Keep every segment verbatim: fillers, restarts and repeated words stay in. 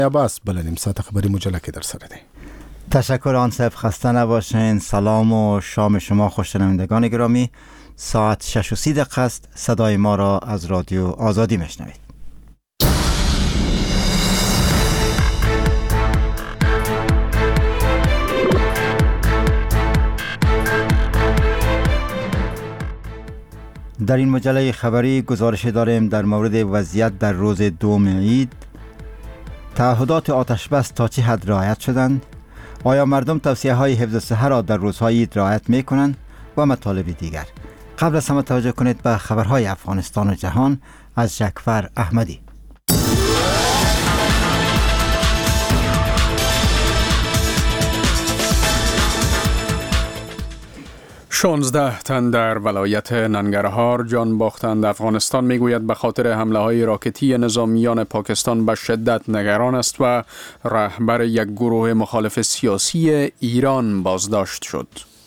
عباس بلنیم ساعت خبری مجله که در سرده. تشکر آن صاحب، خسته نباشین. سلام و شام شما خوشنوندگان گرامی. ساعت شش و سی دقیقه است. صدای ما را از رادیو آزادی میشنوید. در این مجله خبری گزارش داریم در مورد وضعیت در روز دوم عید. تعهدات آتش بس تا چه حد رعایت شدند؟ آیا مردم توصیه های حفظ صحه را در روزهای عید رعایت می کنند؟ و مطالب دیگر. قبل از همه توجه کنید به خبرهای افغانستان و جهان از جعفر احمدی. شانزده تن در ولایت ننگرهار جان باختند. افغانستان میگوید به خاطر حمله های راکتی نظامیان پاکستان به شدت نگران است و رهبر یک گروه مخالف سیاسی ایران بازداشت شد.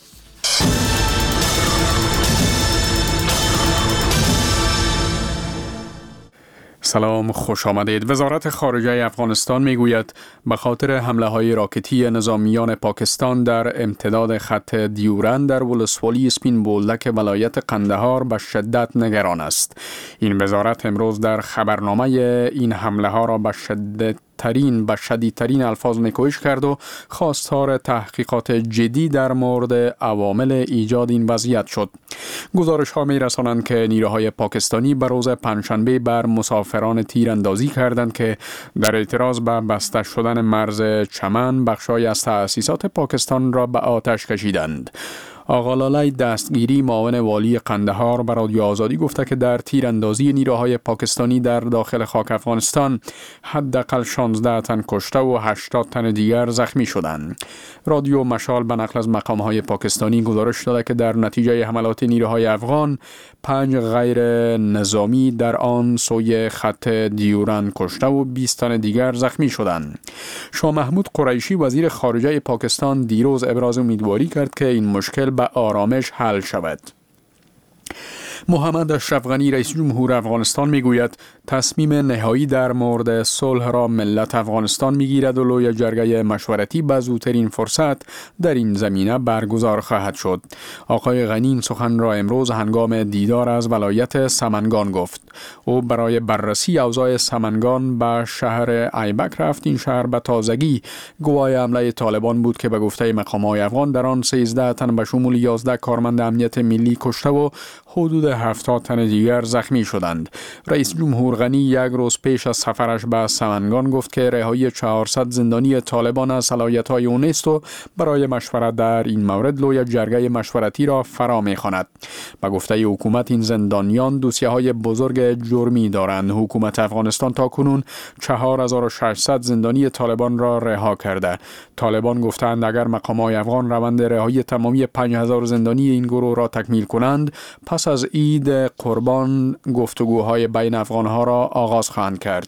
سلام، خوش آمدید. وزارت خارجه افغانستان میگوید به خاطر حمله های راکتی نظامیان پاکستان در امتداد خط دیورند در ولسوالی سپین بولدک ولایت قندهار به شدت نگران است. این وزارت امروز در خبرنامه این حمله ها را به شدت ترین به شدیدترین الفاظ نکوهش کرد و خواستار تحقیقات جدی در مورد عوامل ایجاد این وضعیت شد. گزارش ها می رسانند که نیروهای پاکستانی به روز پنجشنبه بر مسافران تیراندازی کردند که در اعتراض به بسته شدن مرز چمن بخشای از تأسیسات پاکستان را به آتش کشیدند. آقا لالای دستگیری معاون والی قندهار به رادیو آزادی گفته که در تیراندازی نیروهای پاکستانی در داخل خاک افغانستان حداقل شانزده تن کشته و هشتاد تن دیگر زخمی شدند. رادیو مشال به نقل از مقامهای پاکستانی گزارش داده که در نتیجه حملات نیروهای افغان پنج غیر نظامی در آن سوی خط دیورند کشته و بیست تن دیگر زخمی شدند. شاه محمود قریشی وزیر خارجه پاکستان دیروز ابراز امیدواری کرد که این مشکل به آرامش حل شود. محمد اشرف غنی رئیس جمهور افغانستان میگوید تصمیم نهایی در مورد صلح را ملت افغانستان میگیرد و لوی جرگه مشورتی به زودترین فرصت در این زمینه برگزار خواهد شد. آقای غنی این سخن را امروز هنگام دیدار از ولایت سمنگان گفت. او برای بررسی اوضاع سمنگان به شهر ایبک رفت. این شهر به تازگی گواه حمله طالبان بود که به گفته مقامات افغان در آن سیزده تن به شمول یازده کارمند امنیت ملی کشته و حدود هفتاد تن دیگر زخمی شدند. رئیس جمهور غنی یک روز پیش از سفرش به سمنگان گفت که رهایی چهارصد زندانی طالبان از صلاحیت‌های او نیست و برای مشورت در این مورد لوی جرگه مشورتی را فرا می‌خواند. به گفته حکومت این زندانیان دوسیه‌های بزرگ جرمی دارند. حکومت افغانستان تاکنون چهار هزار و ششصد زندانی طالبان را رها کرده. طالبان گفتند اگر مقامات افغان روند رهایی تمامی پنج هزار زندانی این گروه را تکمیل کنند، پس از عید قربان گفتگوهای بین افغانها را آغاز خواهند کرد.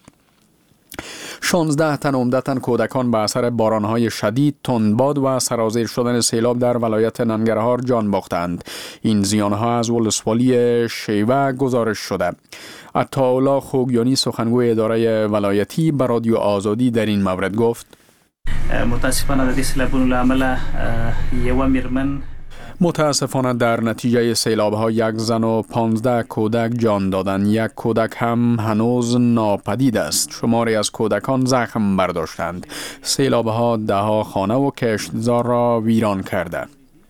شانزده تن عمدتاً کودکان به اثر بارانهای شدید، تندباد و سرازیر شدن سیلاب در ولایت ننگرهار جان باختند. این زیانها از ولسوالی شیوه گزارش شده. عطاالله خوگیانی سخنگوی اداره ولایتی به رادیو آزادی در این مورد گفت متاسفانه در سیلابونو لعمل یو میرمن متاسفانه در نتیجه سیلاب‌ها یک زن و پانزده کودک جان دادند. یک کودک هم هنوز ناپدید است. شماری از کودکان زخم برداشتند. سیلاب‌ها ده‌ها خانه و کشتزار را ویران کرده.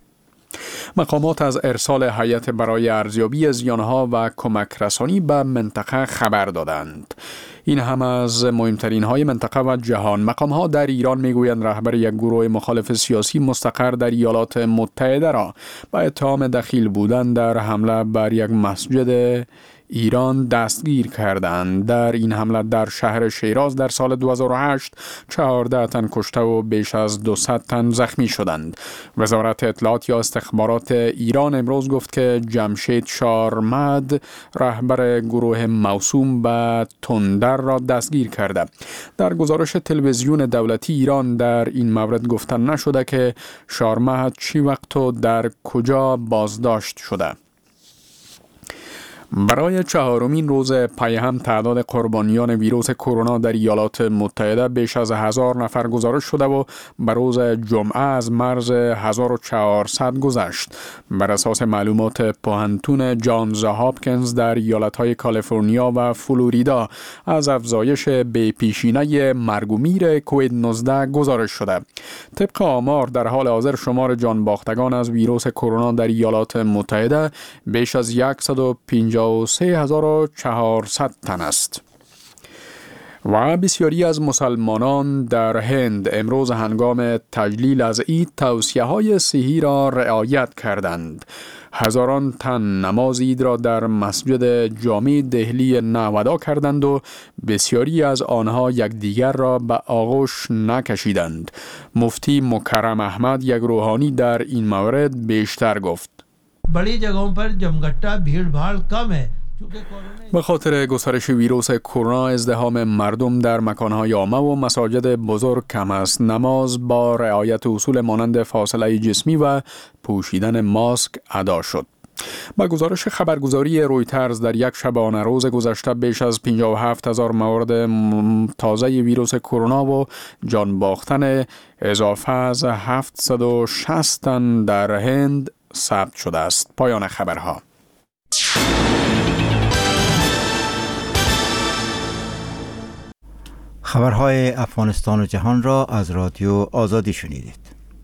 مقامات از ارسال هیئت برای ارزیابی زیانها و کمک رسانی به منطقه خبر دادند. این هم از مهمترین های منطقه و جهان. مقام ها در ایران میگویند رهبر یک گروه مخالف سیاسی مستقر در ایالات متحده را با اتهام دخیل بودن در حمله بر یک مسجد ایران دستگیر کردند. در این حمله در شهر شیراز در سال دو هزار و هشت چهارده تن کشته و بیش از دویست تن زخمی شدند. وزارت اطلاعات یا استخبارات ایران امروز گفت که جمشید شارمد رهبر گروه موسوم به تندر را دستگیر کرده. در گزارش تلویزیون دولتی ایران در این مورد گفته نشده که شارمد چی وقت و در کجا بازداشت شده. برای چهارمین روز پی هم تعداد قربانیان ویروس کرونا در ایالات متحده بیش از هزار نفر گزارش شده و به روز جمعه از مرز هزار و چهارصد گذشت. بر اساس معلومات پوهنتون جانز هاپکینز در ایالت‌های کالیفرنیا و فلوریدا از افزایش به پیشینه مرگ و میر کووید نوزده گزارش شده. طبق آمار در حال حاضر شمار جان باختگان از ویروس کرونا در ایالات متحده بیش از صد و پنجاه و سه هزار و چهارصد تن است. و بسیاری از مسلمانان در هند امروز هنگام تجلیل از عید توصیه‌های صحی را رعایت کردند. هزاران تن نماز عید را در مسجد جامع دهلی نو ادا کردند و بسیاری از آنها یکدیگر را به آغوش نکشیدند. مفتی مکرم احمد یک روحانی در این مورد بیشتر گفت. بڑی جگہوں پر جمگٹا بھیڑ بھاڑ کم ہے. به خاطر گسترش ویروس کرونا ازدحام مردم در مکانهای عامه و مساجد بزرگ کم است. نماز با رعایت اصول مانند فاصله جسمی و پوشیدن ماسک ادا شد. با گزارش خبرگزاری رویترز در یک شبانه روز گذشته بیش از پنجاه و هفت هزار مورد تازه ویروس کرونا و جان باختن اضافه از هفتصد و شصت تن در هند ثبت شده است. پایان خبرها. خبرهای افغانستان و جهان را از رادیو آزادی شنیدید.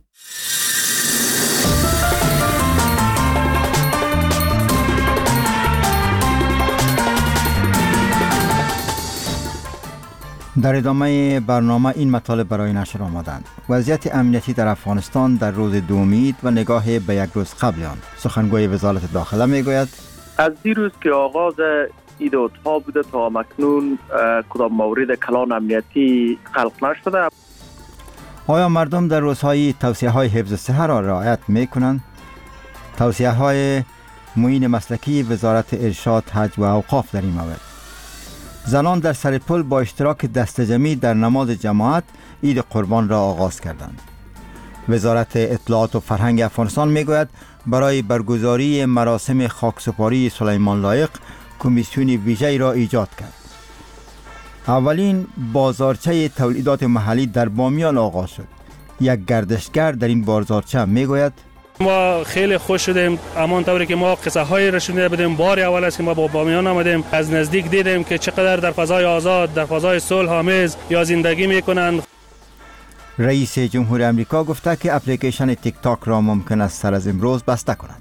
در ادامه برنامه این مطالب برای نشر آمدند. وضعیت امنیتی در افغانستان در روز دوم عید و نگاه به یک روز قبل آن. سخنگوی وزارت داخله میگوید از دیروز که آغاز عید الاضحی بوده تا مکنون کدام مورد کلان امنیتی خلق نشده. آیا مردم در روزهای توصیه های حفظ صحت را رعایت می کنند؟ توصیه های معین مسلکی وزارت ارشاد، حج و اوقاف در این مورد. زنان در سر پل با اشتراک دست جمعی در نماز جماعت عید قربان را آغاز کردند. وزارت اطلاعات و فرهنگ افغانستان میگوید برای برگزاری مراسم خاکسپاری سلیمان لایق کمیسیون ویژه‌ای را ایجاد کرد. اولین بازارچه تولیدات محلی در بامیان آغاز شد. یک گردشگر در این بازارچه میگوید ما خیلی خوش شدیم، همان طوری که ما قصه های را شنیده بودیم. بار اول است که ما با بامیان آمدیم، از نزدیک دیدیم که چقدر در فضای آزاد، در فضای صلح آمیز یا زندگی میکنند. رئیس جمهور امریکا گفته که اپلیکیشن تیک تاک را ممکن است سر از امروز بسته کند.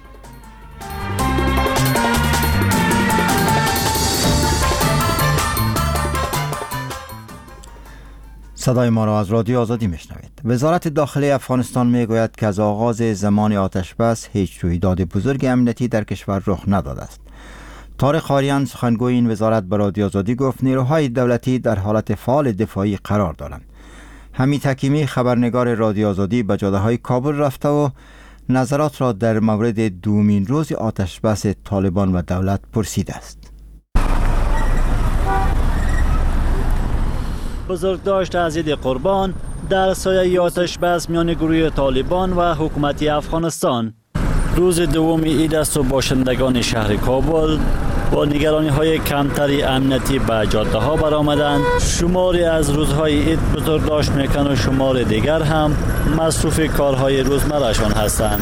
صدای ما را از رادیو آزادی میشنوید. وزارت داخله افغانستان میگوید که از آغاز زمان آتش بس هیچ رویداد بزرگ امنیتی در کشور رخ نداده است. طارق آریان سخنگوی این وزارت به رادیو آزادی گفت نیروهای دولتی در حالت فعال دفاعی قرار دارند. حمید حکیمی خبرنگار رادیو آزادی به جاده‌های کابل رفته و نظرات را در مورد دومین روز آتش بس طالبان و دولت پرسیده است. بزرگداشت از عید قربان در سایه آتش بس میان گروه طالبان و حکومت افغانستان. روز دوم عید است و باشندگان شهر کابل با نگرانی های کمتری امنیتی به جاده ها برآمدند. شماری از روزهای عید بزرگداشت میکنند و شمار دیگر هم مصروف کارهای روزمرهشان هستند.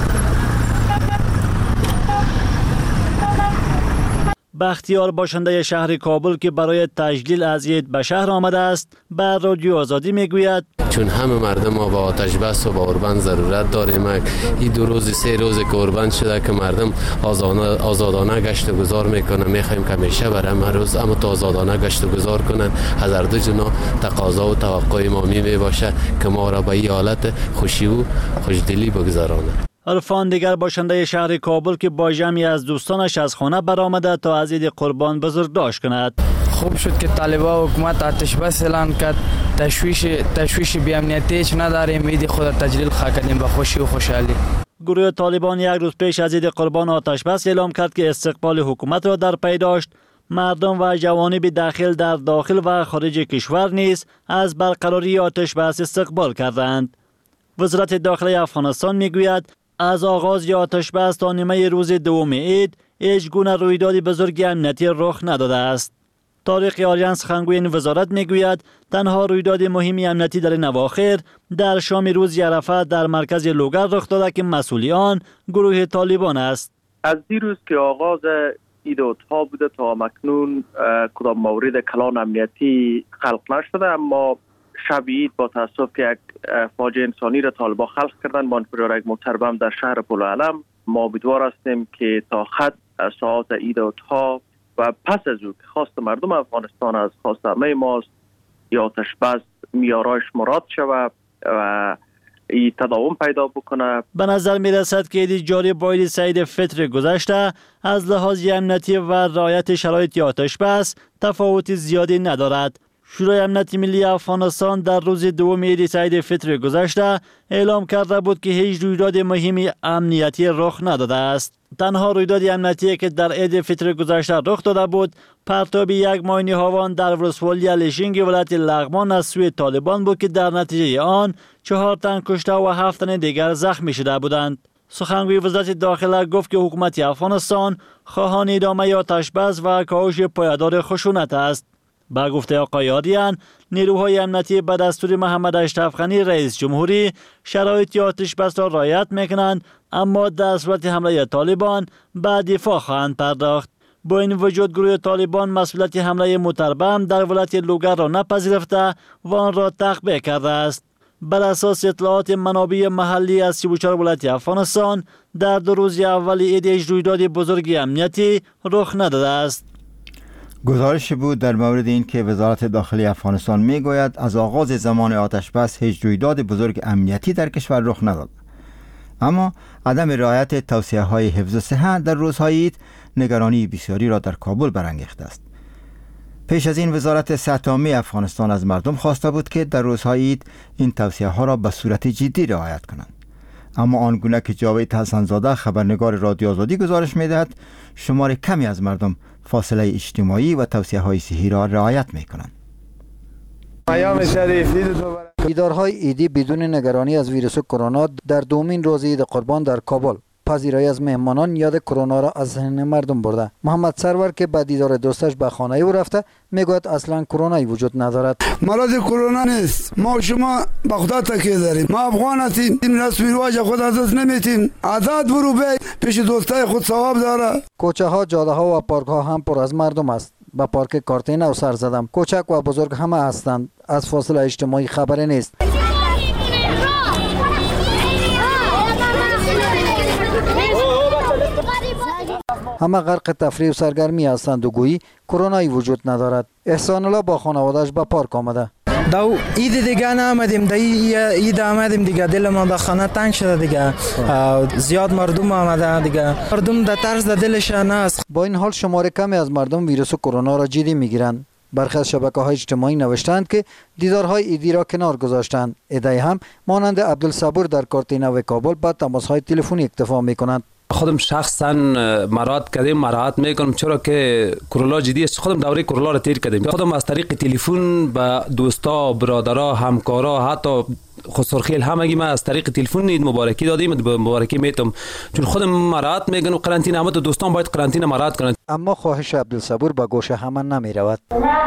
بختیار باشنده شهر کابل که برای تجلیل از عید به شهر آمده است بر رادیو آزادی میگوید چون همه مردم ما با آتش بس و با قربان ضرورت داریم. این دو روز سه روز که قربان شده که مردم آزادانه, آزادانه گشت و گذار میکنه. میخوایم که همیشه بر همه روز اما تا آزادانه گشت و گذار کنن. از هر دو جنا تقاضا و توقع ما می باشه که ما را به این حالت خوشی و خوشدلی بگذرانه. عرفان دیگر باشنده شهر کابل که با جمعی از دوستانش از خانه برآمده تا از عید قربان بزرگداشت کند. خوب شد که طالبان حکومت آتش بس اعلان کرد. تشویش تشویش بی امنیتی هیچ نداریم. عید خود تجلیل خواهیم کردیم به خوشی و خوشحالی. گروه طالبان یک روز پیش از عید قربان آتش بس اعلام کرد که استقبال حکومت را در پی داشت. مردم و جوانب داخل در داخل و خارج کشور نیز از برقراری آتش بس استقبال کردند. وزارت داخله افغانستان میگوید از آغاز آتش بس تا نیمه روز دوم عید هیچ گونه رویداد بزرگ امنیتی رخ نداده است. طارق آریان سخنگوی این وزارت میگوید تنها رویداد مهم امنیتی در این اواخر در شام روز عرفه در مرکز لوگر رخ داده که مسئول آن گروه طالبان است. از دیروز که آغاز عید اضحی بوده تا مکنون کدام مورد کلان امنیتی خلق نشده، اما شب عید با تاسف که یک فاجعه انسانی را طالبان خلق کردن با انفجار یک موتر بم در شهر پلوعلم. ما امیدوار هستیم که تا خط ساعات عید اضحی و پس از او که خواست مردم افغانستان از خواست همه ماست یا آتش بس میارایش مراد شود و ای تداوم پیدا بکنه. به نظر می رسد که عید جاری با عید سعید فطر گذشته از لحاظ امنیتی و رعایت شرایط آتش بس تفاوت زیادی ندارد. شورای امنیت ملی افغانستان در روز دوم عید سعید فطر گذشته اعلام کرده بود که هیچ رویداد مهم امنیتی رخ نداده است. تنها رویداد امنیتی که در عید فطر گذشته رخ داده بود پرتاب یک ماین هاوان در ولسوالی الیشینگ ولایت لغمان از سوی طالبان بود که در نتیجه آن چهار تن کشته و هفت تن دیگر زخمی شده بودند. سخنگوی وزارت داخله گفت که حکومت افغانستان خواهان ادامه آتش بس و کاهش پایدار خشونت است. با گفته آقای آریان، نیروهای امنیتی به دستور محمد اشرف غنی رئیس جمهوری شرایط آتش بس را رعایت میکنند، اما در صورت حمله طالبان به دفاع خواهند پرداخت. با این وجود گروه طالبان مسئولیت حمله موتر بم در ولایت لوگر را نپذیرفته و آن را تخبیه کرده است. بر اساس اطلاعات منابع محلی از سی و چهار ولایت افغانستان در دو روز اول عید هیچ رویداد بزرگ امنیتی رخ نداده است. گزارش بود در مورد این که وزارت داخلی افغانستان میگوید از آغاز زمان آتش بس هیچ رویداد بزرگ امنیتی در کشور رخ نداد، اما عدم رعایت توصیه های حفظ صحت در روزهای عید نگرانی بسیاری را در کابل برانگیخته است. پیش از این وزارت صحت عامه افغانستان از مردم خواسته بود که در روزهای عید این توصیه ها را به صورت جدی رعایت کنند، اما آنگونه که جاوید حسن‌زاده خبرنگار رادیو آزادی گزارش میدهد شمار کمی از مردم فاصله اجتماعی و توصیه های صحی را رعایت می کنند. دیدارهای عیدی بدون نگرانی از ویروس کرونا در دومین روز عید قربان در کابل. پذیرایی از مهمانان یاد کرونا را از ذهن مردم برده. محمد سرور که به دیدار دوستش به خانه او رفته میگوید اصلا کرونایی وجود ندارد. مرض کرونا نیست، ما شما به خدا تکیه داریم. ما افغان هستیم، این رسم رواج خود از دست نمیتیم. عادت برو به پیش دوستای خود ثواب داره. کوچه ها، جاده ها و پارک ها هم پر از مردم است. به پارک کارتین سر زدم. کوچک و بزرگ همه هستند. از فاصله اجتماعی خبری نیست. همه غرق تفریح و سرگرمی هستند و گویی کرونایی وجود ندارد. احسان الله با خانواده‌اش به پارک آمده. دو عید دیگه نآمدیم، دی عید آمدیم دیگه، دل ما در خانه تنگ شده دیگه، زیاد مردم آمده دیگه، مردم در طرز در دلش نه است. با این حال شمار کمی از مردم ویروس کرونا را جدی میگیرند. برخی از شبکه‌های اجتماعی نوشتند که دیدارهای عیدی را کنار گذاشتند. عده‌ای هم مانند عبدالصبور در کارتینا و کابل با تماس‌های تلفنی اکتفا می‌کنند. خودم شخصا مراد کردیم، مراعات میکنم، چرا که کرونا جدی است. خودم دوره کرونا را تیر کردیم. خودم از طریق تلفن به دوستا، برادرها، همکارا، حتی خسرخیل همگی ما از طریق تلفن عید مبارکی دادیم، مبارکی میتم، چون خودم مراعات میکنم. قرنطینه همه دوستان باید قرنطینه مراعات کنند. اما خواهش عبدالصبور به گوش همه نمیرود.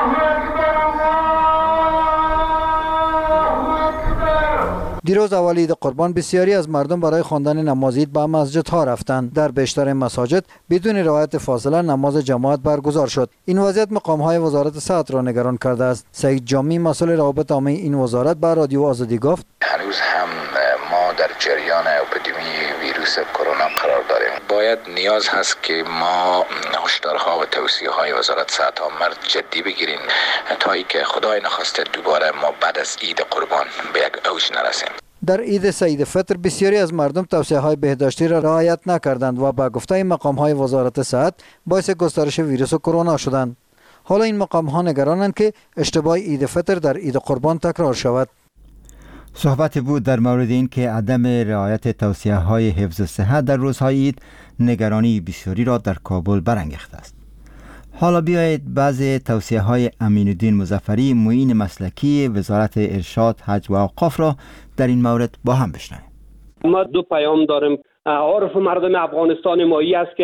دیروز اول عید قربان بسیاری از مردم برای خواندن نماز عید به مسجدها رفتند. در بیشتر مساجد بدون رعایت فاصله نماز جماعت برگزار شد. این وضعیت مقام‌های وزارت صحت را نگران کرده است. سعید جامی مسئول روابط عامه این وزارت به رادیو آزادی گفت: هنوز هم ما در جریان اپیدمی ویروس کرونا قرار داریم. باید نیاز هست که ما هشدارها و توصیه‌های وزارت صحت عامه جدی بگیریم تا اینکه خدای نخواسته دوباره ما بعد از عید قربان به یک اوج نرسیم. در عید سعید فطر بسیاری از مردم توصیه‌های بهداشتی را رعایت نکردند و با گفته مقام‌های وزارت صحت باعث گسترش ویروس کرونا شدند. حالا این مقام‌ها نگرانند که اشتباه عید فطر در عید قربان تکرار شود. صحبت بود در مورد این که عدم رعایت توصیه‌های حفظ صحت در روزهای عید نگرانی بسیاری را در کابل برانگیخته است. حالا بیایید بعضی توصیه‌های امین الدین مظفری معین مسلکی وزارت ارشاد، حج و اوقاف را در این مورد با هم بشنویم. ما دو پیام داریم. عارف مردم افغانستان مایی است که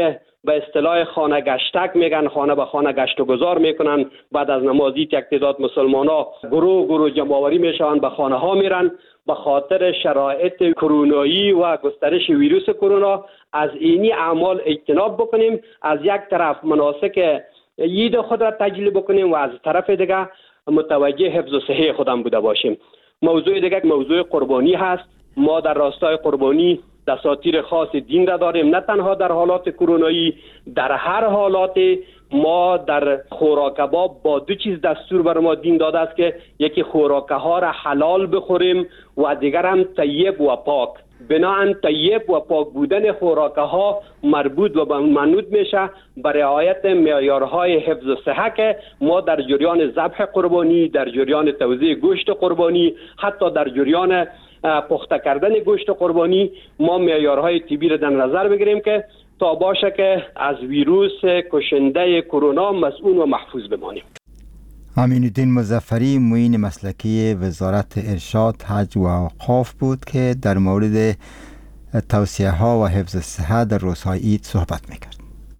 به اصطلاح خانه گشتک میگن، خانه به خانه گشت و گذار میکنن. بعد از نماز عید یک تعداد مسلمانا گروه گروه جمع‌آوری میشن، به خانه ها میرن. به خاطر شرایط کرونایی و گسترش ویروس کرونا از اینی اعمال اجتناب بکنیم. از یک طرف مناسک عید خود را تجلیل بکنیم و از طرف دیگه متوجه حفظ و صحه خودم بوده باشیم. موضوع دیگه موضوع قربانی هست. ما در راستای قربانی دساتیر خاص دین را داریم، نه تنها در حالات کرونایی، در هر حالات. ما در خوراک کباب با دو چیز دستور بر ما دین داده است که یکی خوراکه ها را حلال بخوریم و دیگر هم طیب و پاک. بناهن طیب و پاک بودن خوراکه ها مربوط و منوط میشه به رعایت معیارهای حفظ و صحه که ما در جریان ذبح قربانی، در جریان توزیع گوشت قربانی، حتی در جریان پخته کردن گوشت قربانی ما معیارهای طبی را در نظر بگیریم که تا باشه که از ویروس کشنده کرونا مسئول و محفوظ بمانیم. امین‌الدین مظفری معین مسلکی وزارت ارشاد، حج و اوقاف بود که در مورد توصیه ها و حفظ صحت در روزهای عید صحبت میکرد.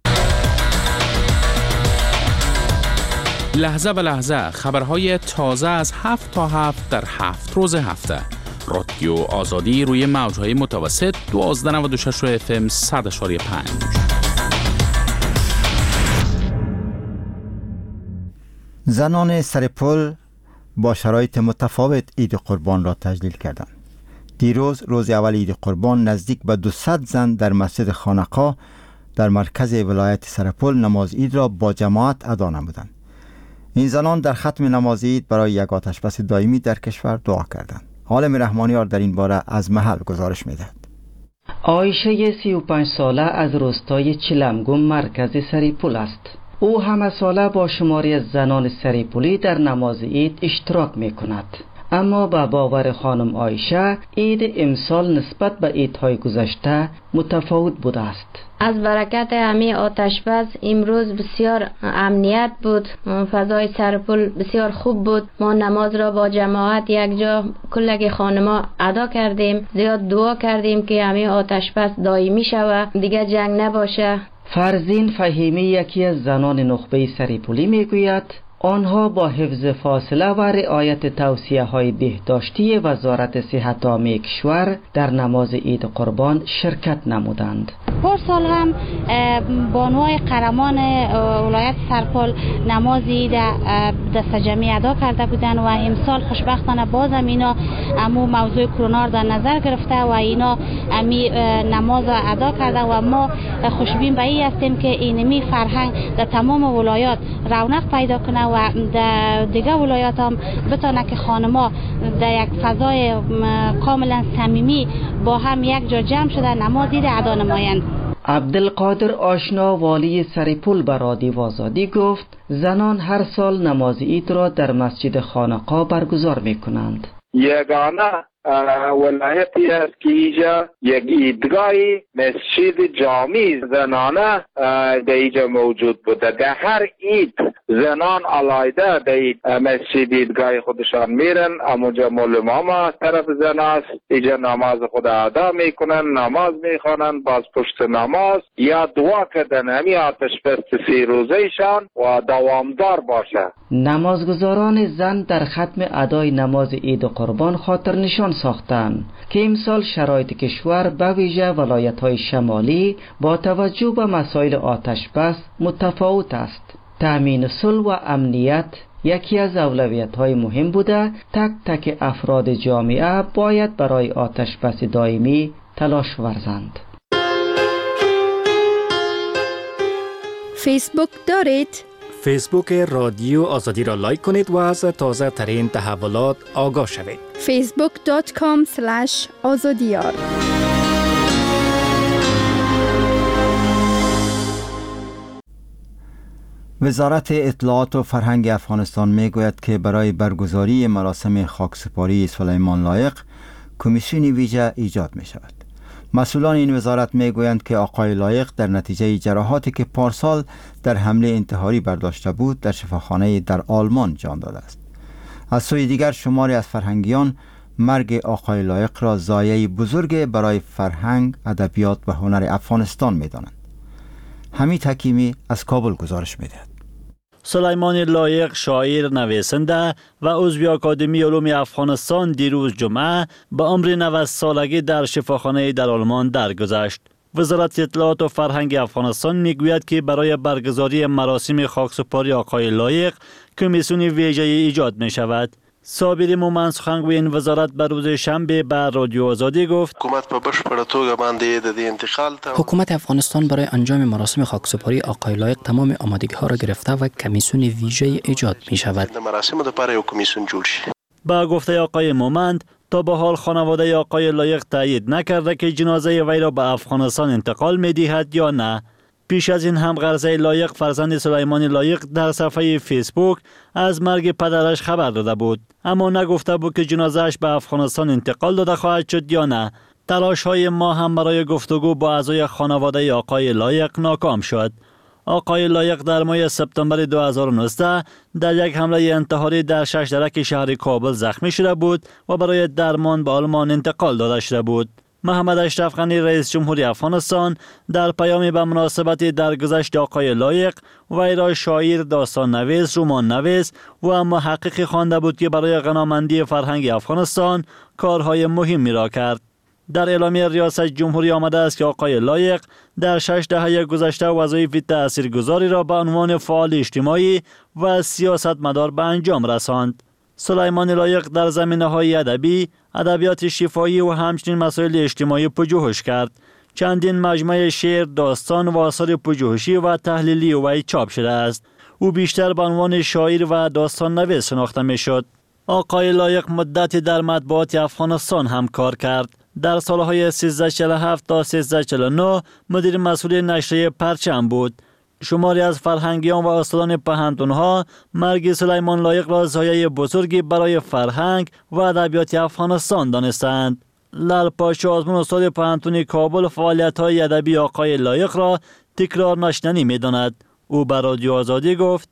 لحظه به لحظه خبرهای تازه از هفت تا هفت در هفت روز هفته. رادیو آزادی روی موجهای متوسط دوازده نود و شش اف ام صد اشاری پنج. زنان سرپل با شرایط متفاوت عید قربان را تجلیل کردند. دیروز روز اول عید قربان نزدیک به دویست زن در مسجد خانقاه در مرکز ولایت سرپل نماز عید را با جماعت ادا نمودند. این زنان در ختم نماز عید برای یک آتشبس دائمی در کشور دعا کردند. عالم رحمانیار در این باره از محل گزارش می‌دهد. عایشه سی و پنج ساله از روستای چلمگم مرکز سریپول است. او همه ساله با شماری از زنان سریپولی در نماز عید اشتراک می‌کند. اما با باور خانم عایشه عید امسال نسبت به عیدهای گذشته متفاوت بوده است. از برکت امی آتشبس امروز بسیار امنیت بود، فضای سرپل بسیار خوب بود. ما نماز را با جماعت یک جا کلگی خانما ادا کردیم، زیاد دعا کردیم که امی آتشبس دائمی شود، دیگه جنگ نباشه. فرزین فهیمی یکی از زنان نخبه سریپولی میگوید آنها با حفظ فاصله و رعایت توصیه های بهداشتی وزارت صحت عامه کشور در نماز عید قربان شرکت نمودند. پارسال هم بانوهای قهرمان ولایت سرپل نماز عید دست جمعی ادا کرده بودند و امسال خوشبختانه باز هم اینا امو موضوع کرونا در نظر گرفته و اینا امی نماز ادا کرده و ما خوشبین به این هستیم که اینمی فرهنگ در تمام ولایات رونق پیدا کنه و در دیگه ولایات هم بتونه که خانما در یک فضای کاملا صمیمی با هم یک جا جمع شده نماز عید ادا نمایند. عبدالقادر آشنا والی سرپل به رادیو آزادی گفت زنان هر سال نماز عید را در مسجد خانقاه برگزار می کنند. یگانه ولایتی است که اینجا یک ایدگاهی مسجد جامع زنانه در اینجا موجود بوده. در هر عید زنان علایده در مسجد ایدگاه خودشان میرن، امونجا معلم ها طرف زن است، اینجا نماز خود ادا میکنن، نماز میخوانن، باز پشت نماز یا دعا کردن همی آتش بس سی روزهشان و دوامدار باشه. نمازگزاران زن در ختم ادای نماز عید قربان خاطر نشان ساختند که امسال شرایط کشور به ویژه ولایت‌های شمالی با توجه به مسائل آتش بس متفاوت است. تأمین صلح و امنیت یکی از اولویت‌های مهم بوده. تک تک افراد جامعه باید برای آتش بس دائمی تلاش ورزند. فیسبوک دارید؟ فیسبوک رادیو آزادی را لایک کنید و از تازه ترین تحولات آگاه شوید. فیسبوک دات کام اسلش آزادیار. وزارت اطلاعات و فرهنگ افغانستان میگوید که برای برگزاری مراسم خاکسپاری سلیمان لایق کمیسیونی ویژه ایجاد می شود. مسئولان این وزارت میگویند که آقای لایق در نتیجه جراحاتی که پارسال در حمله انتحاری برداشته بود در شفاخانه در آلمان جان داده است. از سوی دیگر شماری از فرهنگیان مرگ آقای لایق را ضایعه بزرگ برای فرهنگ، ادبیات و هنر افغانستان می‌دانند. حمید حکیمی از کابل گزارش می‌دهد. سلیمان لایق شاعر نویسنده و عضو آکادمی علوم افغانستان دیروز جمعه به عمر نود سالگی در شفاخانه در آلمان درگذشت. وزارت اطلاعات و فرهنگ افغانستان میگوید که برای برگزاری مراسم خاکسپاری آقای لایق کمیسیون ویژه ایجاد می شود. صابر مومن سخنگوی این وزارت به روز شنبه به رادیو آزادی گفت حکومت په بشپړه توګه باندې د دې انتقال ته حکومت افغانستان برای انجام مراسم خاکسپاری آقای لایق تمام آمادگی ها را گرفته و کمیسیون ویژه ایجاد می شود. د مراسم لپاره یو کمیسیون جوړ شي. با گفته آقای مومند تا به حال خانواده آقای لایق تایید نکرده که جنازه وی را به افغانستان انتقال می دهد یا نه. پیش از این هم غرزه لایق فرزند سلیمان لایق در صفحه فیسبوک از مرگ پدرش خبر داده بود، اما نگفته بود که جنازهش به افغانستان انتقال داده خواهد شد یا نه. تلاش های ما هم برای گفتگو با اعضای خانواده آقای لایق ناکام شد. آقای لایق در ماه سپتامبر دو هزار و نوزده در یک حمله انتحاری در شش درک شهر کابل زخمی شده بود و برای درمان به آلمان انتقال داده شده بود. محمد اشرف غنی رئیس جمهوری افغانستان در پیامی به مناسبت درگذشت آقای لایق وی را شاعر، داستان نویس، رمان نویس و محققی خوانده بود که برای غنامندی فرهنگ افغانستان کارهای مهمی را کرد. در اعلامیه ریاست جمهوری آمده است که آقای لایق در شش دهه گذشته وظایف تاثیرگذاری را به عنوان فعال اجتماعی و سیاستمدار به انجام رساند. سلیمان لایق در زمینه‌های ادبی، ادبیات شفاهی و همچنین مسائل اجتماعی پژوهش کرد. چندین مجموعه شعر، داستان و آثار پژوهشی و تحلیلی وی چاپ شده است. او بیشتر به عنوان شاعر و داستان نویس شناخته می‌شد. آقای لایق مدتی در مطبوعات افغانستان هم کار کرد. در سالهای سیزده چهل و هفت تا سیزده چهل و نه مدیر مسئول نشریه پرچم بود. شماری از فرهنگیان و استادان پهنتونها مرگ سلیمان لایق را ضایعه بزرگی برای فرهنگ و ادبیات افغانستان دانستند. لال پاشا آزمون استاد پهنتون کابل فعالیت‌های ادبی آقای لایق را تکرار نشدنی می‌داند. او به رادیو آزادی گفت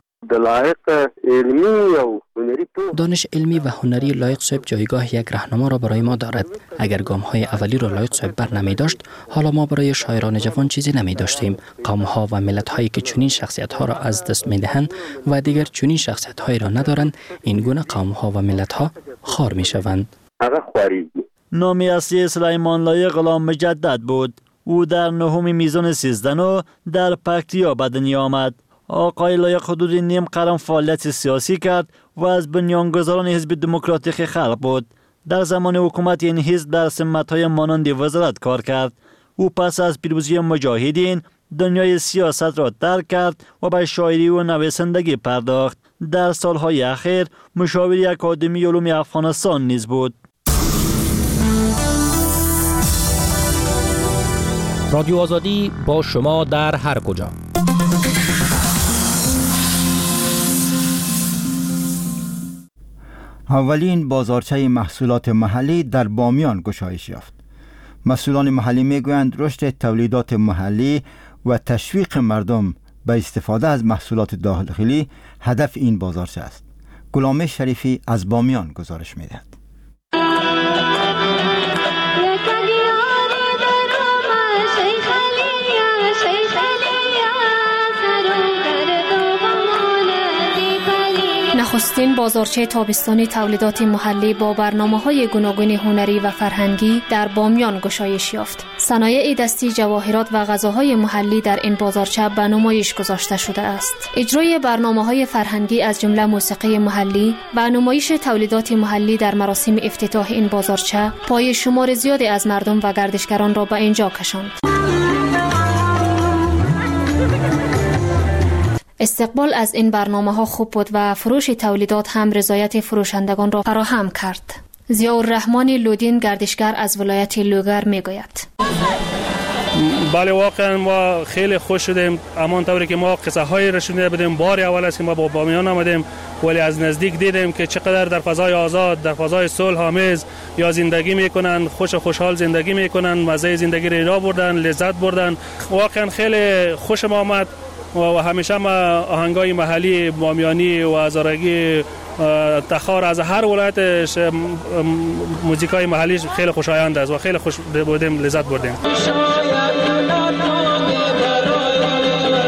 دانش علمی و هنری لایق صاحب جایگاه یک راهنما را برای ما دارد. اگر گام های اولی را لایق صاحب بر نمی داشت، حالا ما برای شاعران جوان چیزی نمی داشتیم. قوم ها و ملت هایی که چنین شخصیت ها را از دست می دهند و دیگر چنین شخصیت هایی را ندارند، این گونه قوم ها و ملت ها خار می شوند. نام اصلی سلیمان لایق غلام مجدد بود. او در نهم میزان سیزده در پکتیا به دنیا آمد. آقای لایق حدود نیم قرن فعالیت سیاسی کرد و از بنیانگذاران حزب دموکراتیک خلق بود. در زمان حکومت این حزب در سمت‌های مانند وزارت کار کرد. او پس از پیروزی مجاهدین دنیای سیاست را ترک کرد و به شاعری و نویسندگی پرداخت. در سالهای اخیر مشاور اکادمی علوم افغانستان نیز بود. رادیو آزادی با شما در هر کجا. اولین بازارچه محصولات محلی در بامیان گشایش یافت. مسئولان محلی میگویند رشد تولیدات محلی و تشویق مردم به استفاده از محصولات داخلی هدف این بازارچه است. غلام شریفی از بامیان گزارش میدهد. نخستین بازارچه تابستانی تولیدات محلی با برنامه‌های گوناگون هنری و فرهنگی در بامیان گشایش یافت. صنایع دستی، جواهرات و غذاهای محلی در این بازارچه به نمایش گذاشته شده است. اجرای برنامه‌های فرهنگی از جمله موسیقی محلی و نمایش تولیدات محلی در مراسم افتتاح این بازارچه پای شمار زیادی از مردم و گردشگران را به اینجا کشاند. استقبال از این برنامه ها خوب بود و فروش تولیدات هم رضایت فروشندگان را فراهم کرد. ضیاءالرحمن لودین گردشگر از ولایت لوگر میگوید: بله واقعا ما خیلی خوش شدیم، امان طوری که ما قصه های را شنیده بودیم. بار اول است که ما با بامیان آمدیم ولی از نزدیک دیدیم که چقدر در فضای آزاد، در فضای صلح آمیز یا زندگی میکنن، خوش و خوشحال زندگی میکنن، مزه زندگی را بردن، لذت بردن. واقعا خیلی خوشم آمد و همیشه ما آهنگای محلی بامیانی و هزارگی تخار از هر ولایت موزیکای محلی خیلی خوشایند است و خیلی خوش بودیم، لذت بردیم.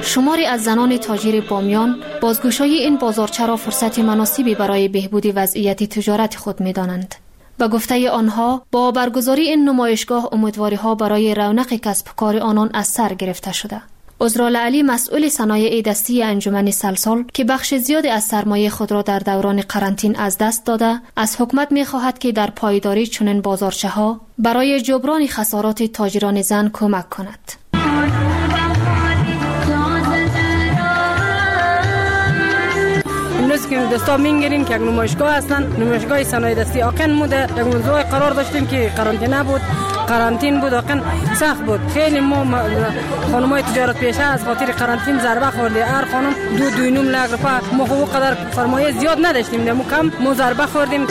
شماری از زنان تاجر بامیان بازگشایی این بازارچه را فرصت مناسبی برای بهبود وضعیت تجارت خود می‌دانند. به گفته آنها با برگزاری این نمایشگاه امیدواری‌ها برای رونق کسب کار آنان از سر گرفته شده. عذرال علی مسئول صنایع دستی انجمن سلسال که بخش زیادی از سرمایه خود را در دوران قرنطینه از دست داده، از حکومت می‌خواهد که در پایداری چنین بازارچه‌ها برای جبران خسارات تاجران زن کمک کند. امروز که دستا می‌گیریم که نمایشگاه هستن، نمایشگاه صنایع دستی آقن موده، یک موضوع قرار داشتیم که قرنطینه بود، قرنطینه بود آقن سخت بود. خیلی ما خانمای تجارت پیشه از خاطر قرنطینه ضربه خورده. هر خانم دو دو نیم لاک روپیه، ما خو قدر سرمایه زیاد نداشتیم، ما کم ما ضربه خوردیم.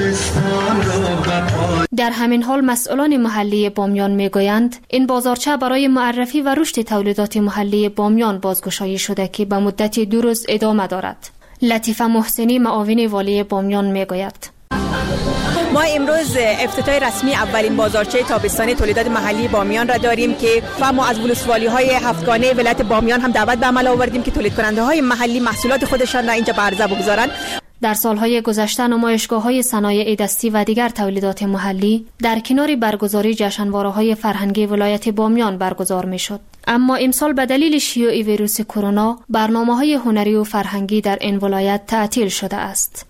در همین حال مسئولان محلی بامیان میگویند این بازارچه برای معرفی و رشد تولیدات محلی بامیان بازگشایی شده که به مدت دو روز ادامه دارد. لطیفه محسنی معاون والی بامیان میگوید ما امروز افتتاح رسمی اولین بازارچه تابستانی تولیدات محلی بامیان را داریم که و ما از ولسوالی های هفتگانه ولایت بامیان هم دعوت به عمل آوردیم که تولید کننده های محلی محصولات خودشان را اینجا به عرضه بگذارند. در سالهای گذشته نمایشگاه‌های صنایع دستی و دیگر تولیدات محلی در کنار برگزاری جشنواره‌های فرهنگی ولایت بامیان برگزار می‌شد. اما امسال به دلیل شیوع ویروس کرونا برنامه‌های هنری و فرهنگی در این ولایت تعطیل شده است.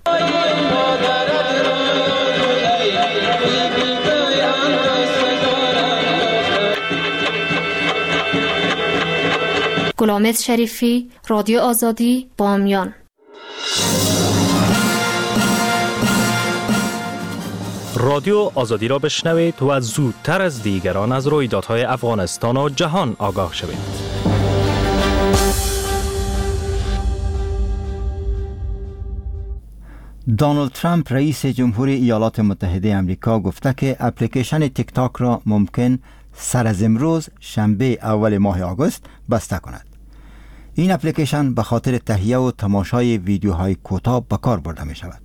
گلامت شریفی، رادیو آزادی، بامیان. رادیو آزادی را بشنوید و زودتر از دیگران از رویدادهای افغانستان و جهان آگاه شوید. دونالد ترامپ رئیس جمهوری ایالات متحده آمریکا گفته که اپلیکیشن تیک تاک را ممکن سر از امروز شنبه اول ماه آگوست بسته کند. این اپلیکیشن به خاطر تهیه و تماشای ویدیوهای کوتاه به کار برده می شود.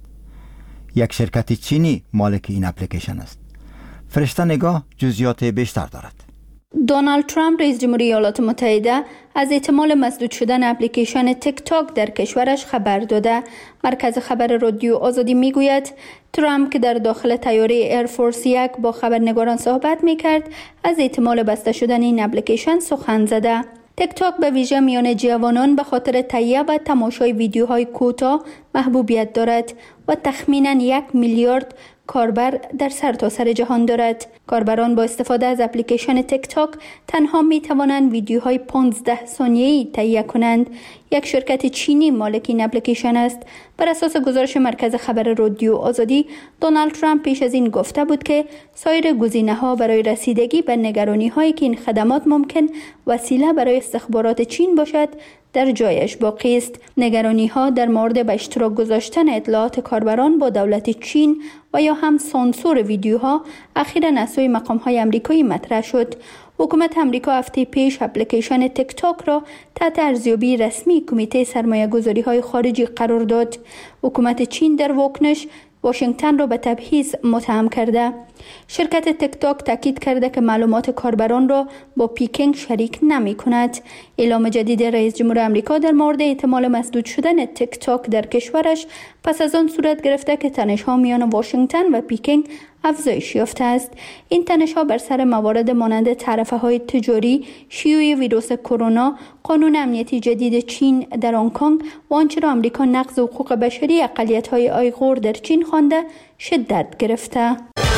یک شرکت چینی مالک این اپلیکیشن است. فرشته نگاه جزئیات بیشتر دارد. دونالد ترامپ رئیس جمهوری ایالات متحده از احتمال مسدود شدن اپلیکیشن تیک تاک در کشورش خبر داده. مرکز خبر رادیو آزادی میگوید ترامپ که در داخل طیاره ایرفورس یک با خبرنگاران صحبت میکرد از احتمال بسته شدن این اپلیکیشن سخن زده. تیک تاک به ویژه میان جوانان به خاطر تهیه و تماشای ویدیوهای کوتاه محبوبیت دارد و تخمینا یک میلیارد کاربر در سرتاسر جهان دارد. کاربران با استفاده از اپلیکیشن تیک تاک تنها می توانند ویدیوهای پانزده ثانیه‌ای تهیه کنند. یک شرکت چینی مالک این اپلیکیشن است. بر اساس گزارش مرکز خبر رادیو آزادی، دونالد ترامپ پیش از این گفته بود که سایر گزینه‌ها برای رسیدگی به نگرانی‌هایی که این خدمات ممکن وسیله برای استخبارات چین باشد در جایش باقی است. نگرانی‌ها در مورد به اشتراک گذاشتن اطلاعات کاربران با دولت چین و یا هم سانسور ویدیوها اخیراً از سوی مقام‌های آمریکایی مطرح شد. حکومت آمریکا هفته پیش اپلیکیشن تیک تاک را تحت ارزیابی رسمی کمیته سرمایه‌گذاری‌های خارجی قرار داد. حکومت چین در واکنش واشنگتن را به تبعیض متهم کرده. شرکت تیک تاک تاکید کرده که معلومات کاربران را با پیکینگ شریک نمی کند. اعلام جدید رئیس جمهور آمریکا در مورد احتمال مسدود شدن تیک تاک در کشورش پس از آن صورت گرفته که تنش‌ها میان واشنگتن و پیکینگ افزایش یافته است. این تنش‌ها بر سر موارد مانند تعرفه‌های تجاری، شیوع ویروس کرونا، قانون امنیتی جدید چین در هنگ کنگ و آنچه را آمریکا نقض حقوق بشری اقلیت‌های آیغور در چین خوانده شدت گرفته.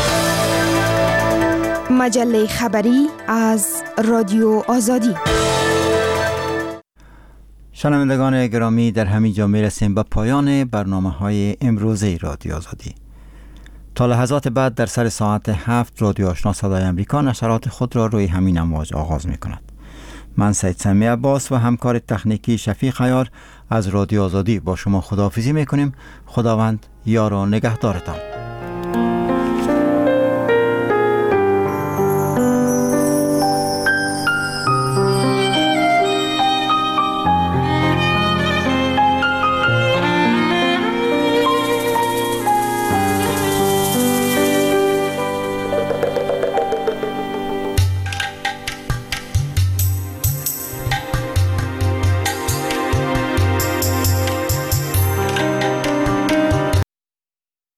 مجله خبری از رادیو آزادی. شنوندگان گرامی، در همین جا میرسیم به پایان برنامه‌های امروزه رادیو آزادی. تا لحظات بعد در سر ساعت هفت رادیو آشنا صدای امریکا نشرات خود را روی همین امواج آغاز می کند. من سید سمی عباس و همکار تکنیکی شفیق عیار از رادیو آزادی با شما خداحافظی می کنیم. خداوند یار و نگهدارتان.